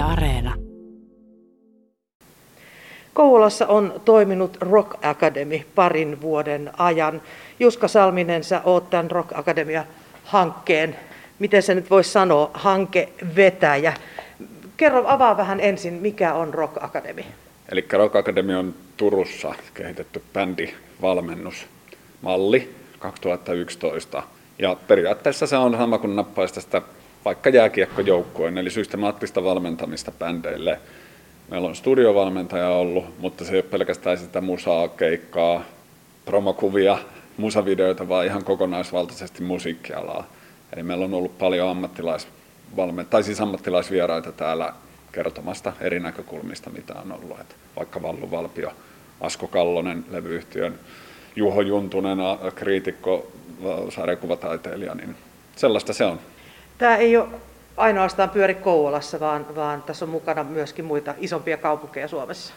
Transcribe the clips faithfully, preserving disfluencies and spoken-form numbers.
Areena. Kouvolassa on toiminut Rock Academy parin vuoden ajan. Juska Salminen, sä oot tämän Rock Academia-hankkeen, miten se nyt voisi sanoa, hankevetäjä. Kerro, avaa vähän ensin, mikä on Rock Academy? Eli Rock Academy on Turussa kehitetty bändivalmennusmalli kaksituhattayksitoista. Ja periaatteessa se on sama kuin nappaisi tästä vaikka jääkiekkojoukkueen, eli systemaattista valmentamista bändeille. Meillä on studiovalmentaja ollut, mutta se ei ole pelkästään sitä musaa, keikkaa, promokuvia, musavideoita, vaan ihan kokonaisvaltaisesti musiikkialaa. Eli meillä on ollut paljon ammattilaisvalmen- tai siis ammattilaisvieraita täällä kertomasta eri näkökulmista, mitä on ollut. Että vaikka Vallu Valpio, Asko Kallonen, levyyhtiön Juho Juntunen, kriitikko, sarjakuvataiteilija, niin sellaista se on. Tämä ei ole ainoastaan pyöri Kouvolassa, vaan, vaan tässä on mukana myöskin muita isompia kaupunkeja Suomessa.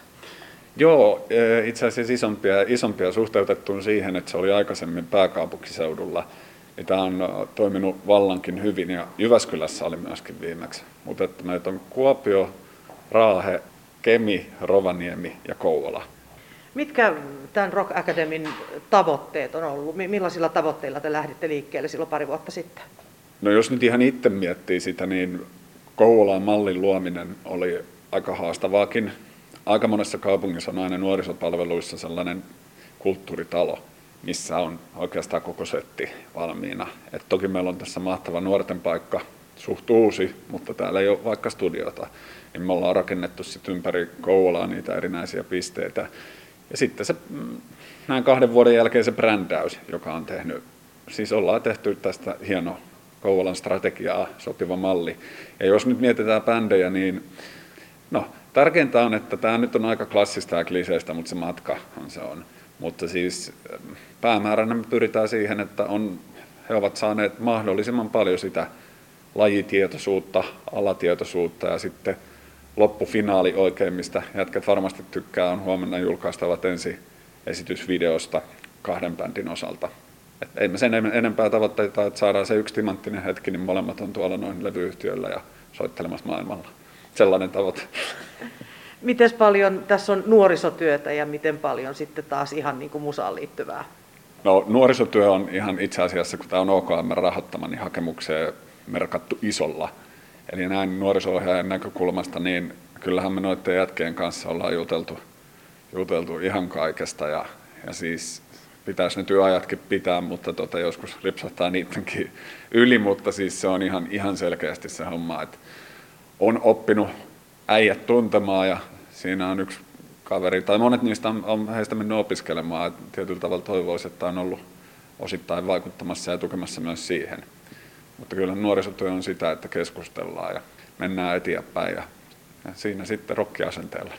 Joo, itse asiassa isompia, isompia suhteutettuun siihen, että se oli aikaisemmin pääkaupunkiseudulla. Ja tämä on toiminut vallankin hyvin ja Jyväskylässä oli myöskin viimeksi. Mutta että meitä on Kuopio, Raahe, Kemi, Rovaniemi ja Kouvola. Mitkä tämän Rock Academyn tavoitteet on ollut? Millaisilla tavoitteilla te lähditte liikkeelle silloin pari vuotta sitten? No jos nyt ihan itse miettii sitä, niin Kouvolan mallin luominen oli aika haastavaakin. Aika monessa kaupungissa on aina nuorisopalveluissa sellainen kulttuuritalo, missä on oikeastaan koko setti valmiina. Et toki meillä on tässä mahtava nuorten paikka, suht uusi, mutta täällä ei ole vaikka studiota. Niin me ollaan rakennettu sitten ympäri Kouvolaa niitä erinäisiä pisteitä. Ja sitten se, näin kahden vuoden jälkeen se brändäys, joka on tehnyt, siis ollaan tehty tästä hieno Kouvolan strategiaa sopiva malli. Ja jos nyt mietitään bändejä, niin no, tärkeintä on, että tämä nyt on aika klassista ja kliseistä, mutta se matkahan se on. Mutta siis päämääränä me pyritään siihen, että on, he ovat saaneet mahdollisimman paljon sitä lajitietoisuutta, alatietoisuutta ja sitten loppufinaali oikein, mistä jätkät varmasti tykkää, on huomenna julkaistavat ensi esitysvideosta kahden bändin osalta. Et ei me sen enempää tavoitteita, että saadaan se yksi timanttinen hetki, niin molemmat on tuolla noin levyyhtiöllä ja soittelemassa maailmalla. Sellainen tavoite. Miten paljon tässä on nuorisotyötä ja miten paljon sitten taas ihan niin kuin musaan liittyvää? No nuorisotyö on ihan itse asiassa, kun tämä on O K M rahoittama, niin hakemukseen merkattu isolla. Eli näin nuoriso-ohjaajan näkökulmasta, niin kyllähän me noiden jätkien kanssa ollaan juteltu, juteltu ihan kaikesta. Ja, ja siis pitäisi ne työajatkin pitää, mutta tota, joskus ripsahtaa niidenkin yli, mutta siis se on ihan, ihan selkeästi se homma, että on oppinut äijät tuntemaan ja siinä on yksi kaveri, tai monet niistä on, on heistä mennyt opiskelemaan, että tietyllä tavalla toivoisi, että on ollut osittain vaikuttamassa ja tukemassa myös siihen. Mutta kyllä nuorisotyö on sitä, että keskustellaan ja mennään eteenpäin ja, ja siinä sitten rokkiasenteella.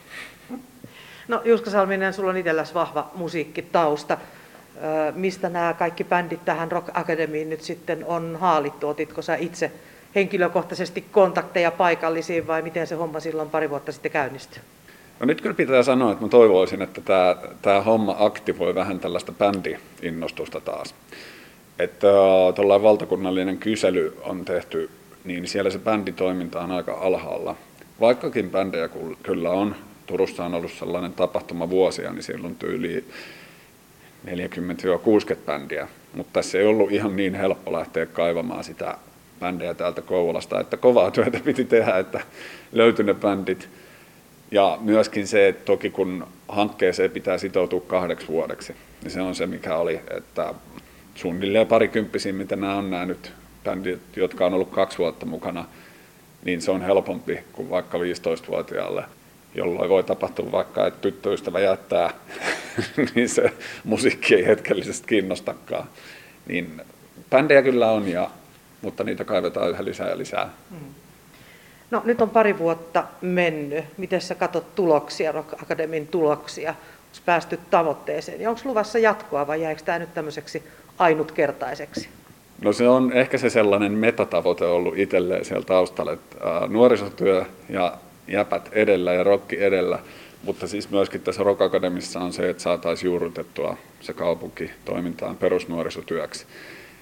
No Juska Salminen, sulla on itselläsi vahva musiikkitausta. Mistä nämä kaikki bändit tähän Rock Academyin nyt sitten on haalittu? Otitko sä itse henkilökohtaisesti kontakteja paikallisiin vai miten se homma silloin pari vuotta sitten käynnistyi? No nyt kyllä pitää sanoa, että mä toivoisin, että tämä, tämä homma aktivoi vähän tällaista bändi-innostusta taas. Että tuollainen valtakunnallinen kysely on tehty, niin siellä se bänditoiminta on aika alhaalla. Vaikkakin bändejä kyllä on, Turussa on ollut sellainen tapahtuma vuosia, niin siellä on tyyli neljäkymmentä kuusikymmentä bändiä. Mutta tässä ei ollut ihan niin helppo lähteä kaivamaan sitä bändejä täältä Kouvolasta, että kovaa työtä piti tehdä, että löytyi ne bändit. Ja myöskin se, että toki kun hankkeeseen pitää sitoutua kahdeksi vuodeksi, niin se on se, mikä oli, että suunnilleen parikymppisiä, mitä nämä on nämä nyt bändit, jotka on ollut kaksi vuotta mukana, niin se on helpompi kuin vaikka viisitoistavuotiaalle, jolloin voi tapahtua vaikka, että tyttöystävä jättää, niin se musiikki ei hetkellisesti kiinnostakaan. Niin bändejä kyllä on, ja, mutta niitä kaivetaan yhä lisää ja lisää. Hmm. No nyt on pari vuotta mennyt. Miten sä katsot tuloksia, Rock Academyn tuloksia? Onko päästy tavoitteeseen? Ja onko luvassa jatkoa vai jääkö tämä nyt tämmöiseksi ainutkertaiseksi? No se on ehkä se sellainen metatavoite ollut itselleen siellä taustalla, että nuorisotyö ja jäpät edellä ja rokki edellä, mutta siis myöskin tässä Rock Academissa on se, että saataisiin juurrutettua se kaupunki toimintaan perusnuorisotyöksi.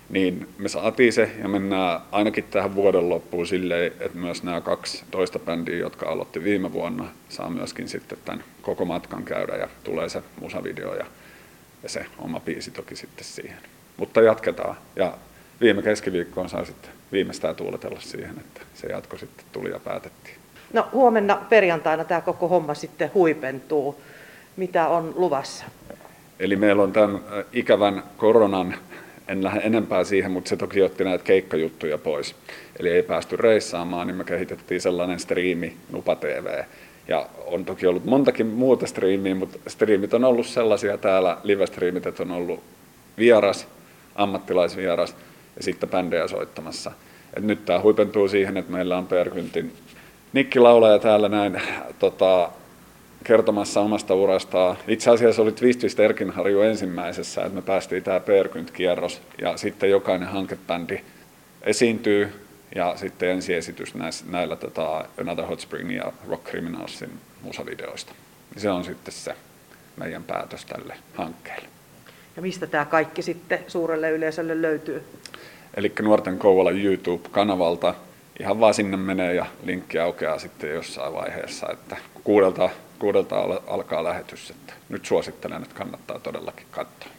niin me saatiin se ja mennään ainakin tähän vuoden loppuun silleen, että myös nämä kaksi toista bändiä, jotka aloitti viime vuonna, saa myöskin sitten tämän koko matkan käydä ja tulee se musavideo ja, ja se oma biisi toki sitten siihen. Mutta jatketaan ja viime keskiviikkoon sai sitten viimeistään tuuletella siihen, että se jatko sitten tuli ja päätettiin. No huomenna perjantaina tämä koko homma sitten huipentuu. Mitä on luvassa? Eli meillä on tämän ikävän koronan, en lähde enempää siihen, mutta se toki otti näitä keikkajuttuja pois. Eli ei päästy reissaamaan, niin me kehitettiin sellainen striimi, Nupa T V. Ja on toki ollut montakin muuta striimiä, mutta striimit on ollut sellaisia täällä, live-striimit, että on ollut vieras, ammattilaisvieras ja sitten bändejä soittamassa. Et nyt tämä huipentuu siihen, että meillä on Perkyntin Nikki laulaja täällä näin tota, kertomassa omasta urastaan. Itse asiassa oli Twist Twist Erkinharju ensimmäisessä, että me päästiin tämä Perkynt-kierros ja sitten jokainen hankebändi esiintyy ja sitten ensiesitys näillä, näillä tota, Another Hot Spring ja Rock Criminalsin musavideoista. Se on sitten se meidän päätös tälle hankkeelle. Ja mistä tämä kaikki sitten suurelle yleisölle löytyy? Eli Nuorten Kouvola YouTube-kanavalta. Ihan vaan sinne menee ja linkki aukeaa sitten jossain vaiheessa, että kuudelta, kuudelta alkaa lähetys. Että nyt suosittelen, että kannattaa todellakin katsoa.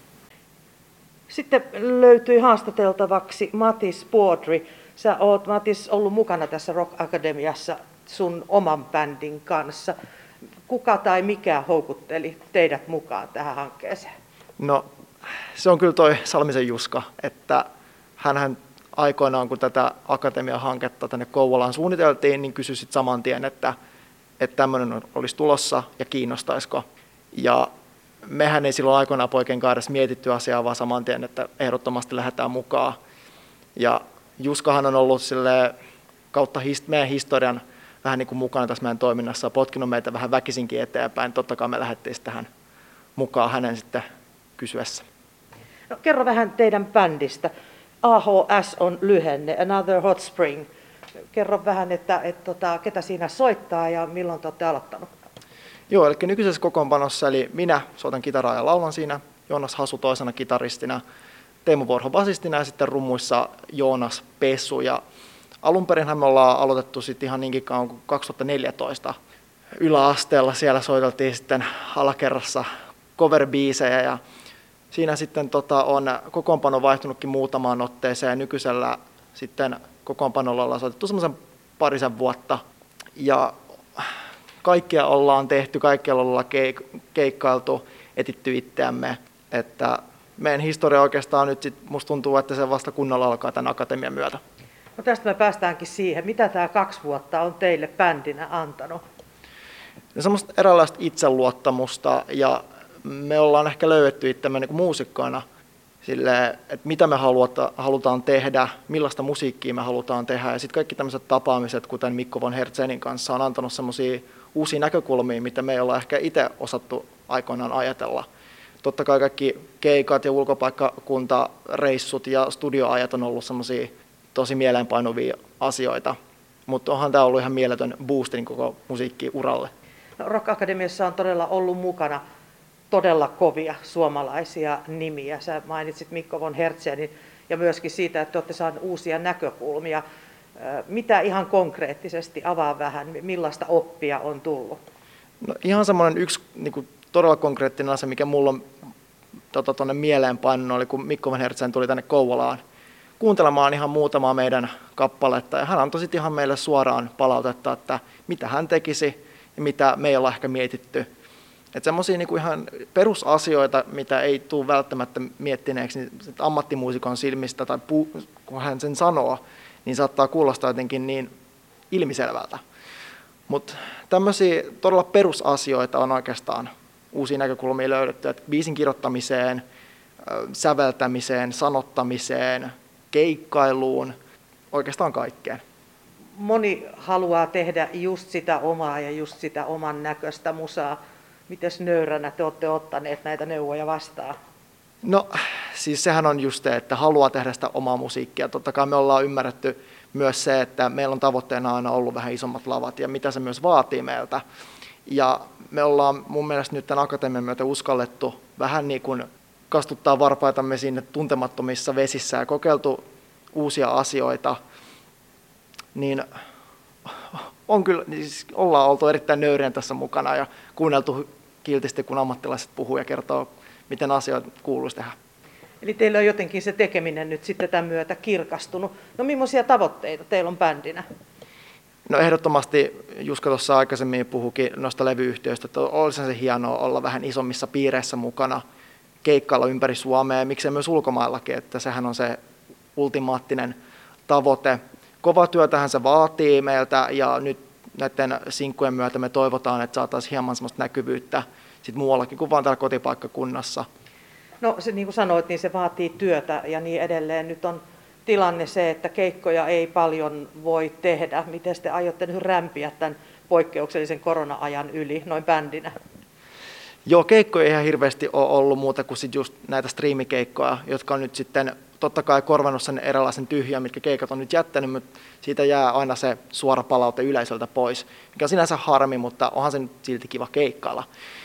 Sitten löytyi haastateltavaksi Matis Puodri. Sä oot, Matis, ollut mukana tässä Rock Akademiassa sun oman bändin kanssa. Kuka tai mikä houkutteli teidät mukaan tähän hankkeeseen? No, se on kyllä toi Salmisen Juska, että hänhän aikoinaan, kun tätä akatemiahanketta tänne Kouvolaan suunniteltiin, niin kysyi sit saman tien, että, että tämmöinen olisi tulossa ja kiinnostaisiko. Ja mehän ei silloin aikoinaan poikien kanssa mietitty asiaa, vaan saman tien, että ehdottomasti lähdetään mukaan. Ja Juskahan on ollut sille kautta hist- meidän historian vähän niin kuin mukana tässä meidän toiminnassa ja potkinut meitä vähän väkisinkin eteenpäin. Totta kai me lähdettiin tähän mukaan hänen sitten kysyessä. No, kerro vähän teidän bändistä. A H S on lyhenne, Another Hot Spring. Kerro vähän, että, että, että ketä siinä soittaa ja milloin te olette aloittanut? Joo, eli nykyisessä kokoonpanossa, eli minä soitan kitaraa ja laulan siinä, Joonas Hasu toisena kitaristina, Teemu Vorho basistina ja sitten rummuissa Joonas Pesu. Ja alun perinhän me ollaan aloitettu sitten ihan niinkin kauan kuin kaksituhattaneljätoista yläasteella. Siellä soiteltiin sitten alakerrassa cover-biisejä ja siinä sitten tota, on kokoonpano vaihtunutkin muutamaan otteeseen ja nykyisellä sitten kokoonpanolla ollaan soitettu semmoisen parisen vuotta. Ja kaikkia ollaan tehty, kaikkialla ollaan keik- keikkailtu, etitty itseämme. Että meidän historia oikeastaan nyt sit musta tuntuu, että se vasta kunnolla alkaa tämän akatemian myötä. No tästä me päästäänkin siihen, mitä tämä kaksi vuotta on teille bändinä antanut? Ja semmoista eräänlaista itseluottamusta ja me ollaan ehkä löydetty itsemme niin muusikkoina sille, että mitä me haluta, halutaan tehdä, millaista musiikkia me halutaan tehdä. Ja sitten kaikki tämmöiset tapaamiset, kuten Mikko von Hertzenin kanssa, on antanut semmoisia uusia näkökulmia, mitä me ei olla ehkä itse osattu aikoinaan ajatella. Totta kai kaikki keikat ja ulkopaikkakuntareissut ja studioajat on ollut semmoisia tosi mieleenpainuvia asioita, mutta onhan tämä ollut ihan mieletön boosti niin koko musiikkiuralle. No, Rock Akademiassa on todella ollut mukana todella kovia suomalaisia nimiä. Sä mainitsit Mikko von Hertzenin ja myöskin siitä, että olette saaneet uusia näkökulmia. Mitä ihan konkreettisesti, avaa vähän, millaista oppia on tullut? No, ihan semmoinen yksi niin kuin todella konkreettinen asia, mikä mulla on tuonne tota, mieleen painunut, oli kun Mikko von Hertzen tuli tänne Kouvolaan kuuntelemaan ihan muutamaa meidän kappaletta. Ja hän antoi sitten ihan meille suoraan palautetta, että mitä hän tekisi ja mitä me ei olla ehkä mietitty. Että semmoisia niinku ihan perusasioita, mitä ei tule välttämättä miettineeksi, niin ammattimuusikon silmistä tai pu- kun hän sen sanoo, niin saattaa kuulostaa jotenkin niin ilmiselvältä. Mutta tämmöisiä todella perusasioita on oikeastaan uusia näkökulmia löydetty, että biisin kirjoittamiseen, säveltämiseen, sanottamiseen, keikkailuun, oikeastaan kaikkeen. Moni haluaa tehdä just sitä omaa ja just sitä oman näköistä musaa. Mites nöyränä te olette ottaneet näitä neuvoja vastaan? No siis sehän on just se, että haluaa tehdä sitä omaa musiikkia. Totta kai me ollaan ymmärretty myös se, että meillä on tavoitteena aina ollut vähän isommat lavat ja mitä se myös vaatii meiltä. Ja me ollaan mun mielestä nyt tämän akatemian myötä uskallettu vähän niin kuin kastuttaa varpaitamme sinne tuntemattomissa vesissä ja kokeiltu uusia asioita, niin on kyllä, siis ollaan oltu erittäin nöyrien tässä mukana ja kuunneltu kiltisti, kun ammattilaiset puhuu ja kertoo, miten asioita kuuluisi tehdä. Eli teillä on jotenkin se tekeminen nyt sitten tämän myötä kirkastunut. No millaisia tavoitteita teillä on bändinä? No ehdottomasti Juska tuossa aikaisemmin puhuikin noista levyyhtiöistä, että olisi se hienoa olla vähän isommissa piireissä mukana, keikkailla ympäri Suomea ja miksei myös ulkomaillakin, että sehän on se ultimaattinen tavoite. Kova työtähän se vaatii meiltä ja nyt näiden sinkkujen myötä me toivotaan, että saataisiin hieman sellaista näkyvyyttä sit muuallakin kuin vain täällä kotipaikkakunnassa. No se, niin kuin sanoit, niin se vaatii työtä ja niin edelleen. Nyt on tilanne se, että keikkoja ei paljon voi tehdä. Miten te aiotte nyt rämpiä tämän poikkeuksellisen korona-ajan yli noin bändinä? Joo, keikkoja ei ihan hirveästi ole ollut muuta kuin sit just näitä striimikeikkoja, jotka on nyt sitten totta kai korvannut sen erilaisen tyhjän, mitkä keikat on nyt jättänyt, mutta siitä jää aina se suora palaute yleisöltä pois, mikä on sinänsä harmi, mutta onhan se nyt silti kiva keikkailla.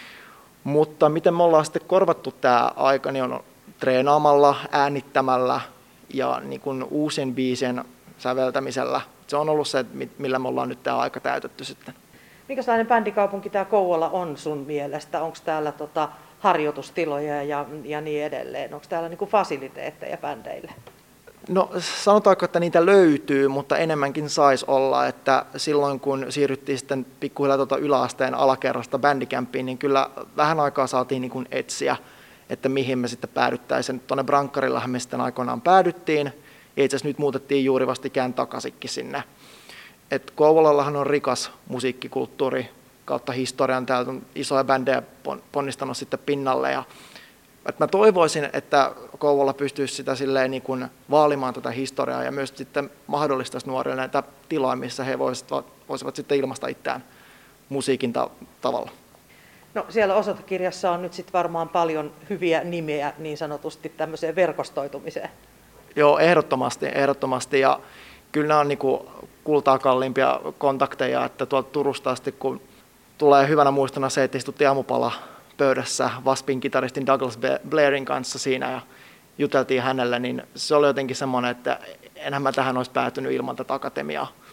Mutta miten me ollaan sitten korvattu tämä aika, niin on treenaamalla, äänittämällä ja niin kuin uusien biisien säveltämisellä. Se on ollut se, millä me ollaan nyt tämä aika täytetty sitten. Minkälainen bändikaupunki tämä Kouvola on sun mielestä? Onko täällä tota harjoitustiloja ja, ja niin edelleen? Onko täällä niinku fasiliteetteja bändeille? No sanotaanko, että niitä löytyy, mutta enemmänkin saisi olla, että silloin kun siirryttiin sitten pikkuhiljaa tuota yläasteen alakerrasta bändikämpiin, niin kyllä vähän aikaa saatiin niin kuin etsiä, että mihin me sitten päädyttäisiin. Tuonne Brankkarillahan me sitten aikoinaan päädyttiin, ja itse asiassa nyt muutettiin juuri vastikään takaisinkin sinne. Et Kouvolallahan on rikas musiikkikulttuuri kautta historian, täältä on isoja bändejä ponnistanut sitten pinnalle, ja että mä toivoisin, että Kouvola pystyisi sitä silleen niin kuin vaalimaan tätä historiaa ja myös sitten mahdollistaisi nuorille näitä tiloja, missä he voisivat, voisivat sitten ilmaista itseään musiikin ta- tavalla. No siellä osoitekirjassa on nyt sitten varmaan paljon hyviä nimiä niin sanotusti tämmöiseen verkostoitumiseen. Joo, ehdottomasti, ehdottomasti ja kyllä nämä on niin kuin kultaa kalliimpia kontakteja, että tuolta Turusta asti kun tulee hyvänä muistona se, että istuttiin aamupala pöydässä Waspin kitaristin Douglas Blairin kanssa siinä ja juteltiin hänelle, niin se oli jotenkin semmoinen, että enhän mä tähän olisi päätynyt ilman tätä akatemiaa.